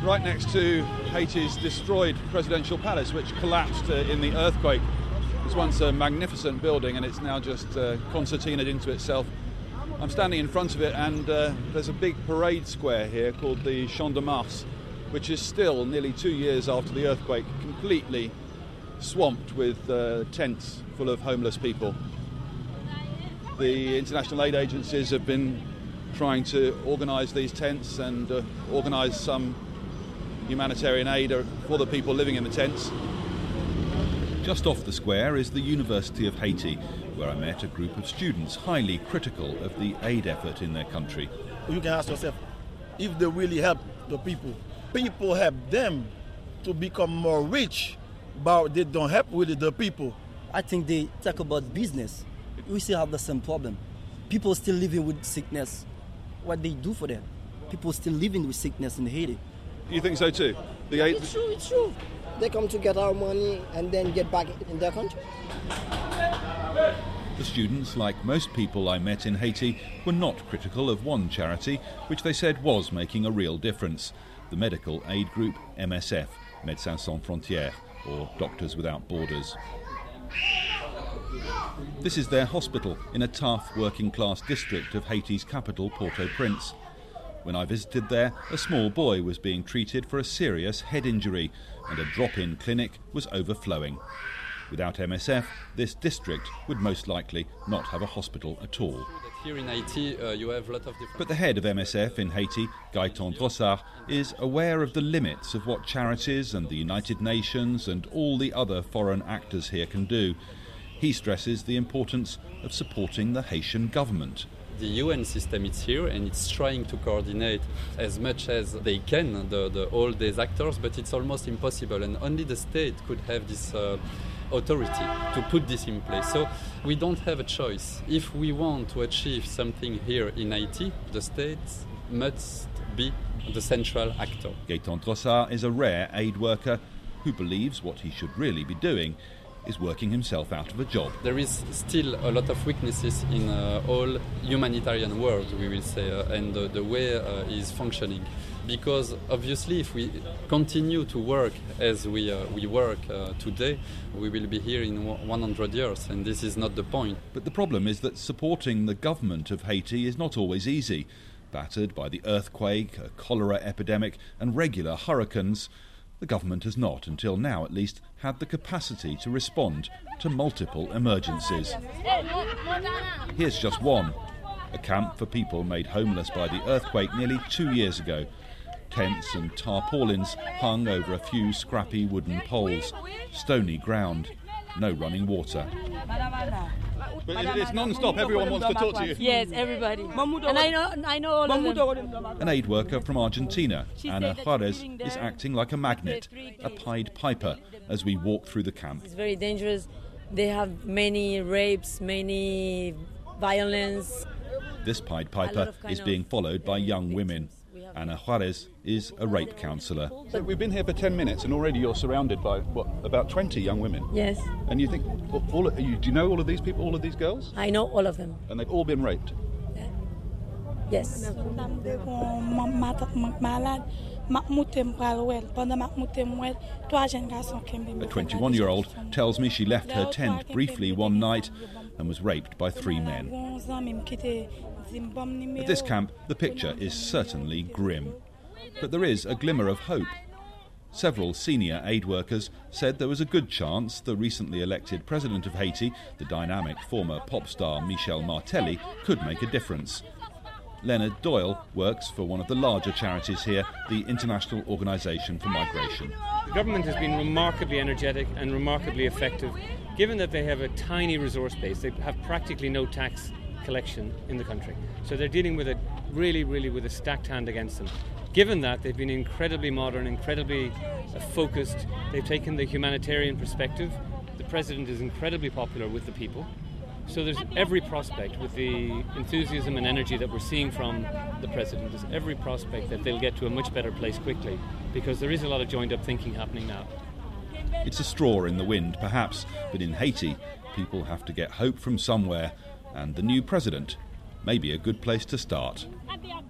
right next to Haiti's destroyed presidential palace, which collapsed in the earthquake. It was once a magnificent building and it's now just concertinaed into itself. I'm standing in front of it and there's a big parade square here called the Champ de Mars, which is still, nearly 2 years after the earthquake, completely swamped with tents full of homeless people. The international aid agencies have been trying to organise these tents and organise some humanitarian aid for the people living in the tents. Just off the square is the University of Haiti, where I met a group of students highly critical of the aid effort in their country. You can ask yourself, if they really help the people help them to become more rich, but they don't help really the people. I think they talk about business. We still have the same problem. People still living with sickness. What they do for them? People still living with sickness in Haiti. You think so too? It's true. They come to get our money and then get back in their country. The students, like most people I met in Haiti, were not critical of one charity, which they said was making a real difference. The medical aid group MSF, Médecins Sans Frontières, or Doctors Without Borders. This is their hospital in a tough working-class district of Haiti's capital, Port-au-Prince. When I visited there, a small boy was being treated for a serious head injury and a drop-in clinic was overflowing. Without MSF, this district would most likely not have a hospital at all. Here in Haiti, you have a lot of different... But the head of MSF in Haiti, Gaëtan Drossard, is aware of the limits of what charities and the United Nations and all the other foreign actors here can do. He stresses the importance of supporting the Haitian government. The UN system is here and it's trying to coordinate as much as they can all these actors, but it's almost impossible and only the state could have this authority to put this in place. So we don't have a choice. If we want to achieve something here in Haiti, the state must be the central actor. Gaëtan Drossard is a rare aid worker who believes what he should really be doing is working himself out of a job. There is still a lot of weaknesses in all humanitarian world, we will say, and the way is functioning. Because obviously if we continue to work as we work today, we will be here in 100 years, and this is not the point. But the problem is that supporting the government of Haiti is not always easy. Battered by the earthquake, a cholera epidemic and regular hurricanes, the government has not, until now at least, had the capacity to respond to multiple emergencies. Here's just one. A camp for people made homeless by the earthquake nearly 2 years ago. Tents and tarpaulins hung over a few scrappy wooden poles. Stony ground. No running water. But it's non-stop. Everyone wants to talk to you. Yes, everybody. And I know all of them. An aid worker from Argentina, Ana Juarez, is acting like a magnet, a Pied Piper, as we walk through the camp. It's very dangerous. They have many rapes, many violence. This Pied Piper is being followed by young women. Ana Juarez is a rape counsellor. So we've been here for 10 minutes and already you're surrounded by, about 20 young women? Yes. And you think, do you know all of these people, all of these girls? I know all of them. And they've all been raped? Yes. A 21-year-old tells me she left her tent briefly one night and was raped by 3 men. At this camp, the picture is certainly grim. But there is a glimmer of hope. Several senior aid workers said there was a good chance the recently elected president of Haiti, the dynamic former pop star Michel Martelly, could make a difference. Leonard Doyle works for one of the larger charities here, the International Organization for Migration. The government has been remarkably energetic and remarkably effective. Given that they have a tiny resource base, they have practically no tax collection in the country. So they're dealing with it really with a stacked hand against them. Given that, they've been incredibly modern, incredibly focused. They've taken the humanitarian perspective. The president is incredibly popular with the people. So there's every prospect, with the enthusiasm and energy that we're seeing from the president, there's every prospect that they'll get to a much better place quickly, because there is a lot of joined-up thinking happening now. It's a straw in the wind, perhaps, but in Haiti, people have to get hope from somewhere, and the new president may be a good place to start.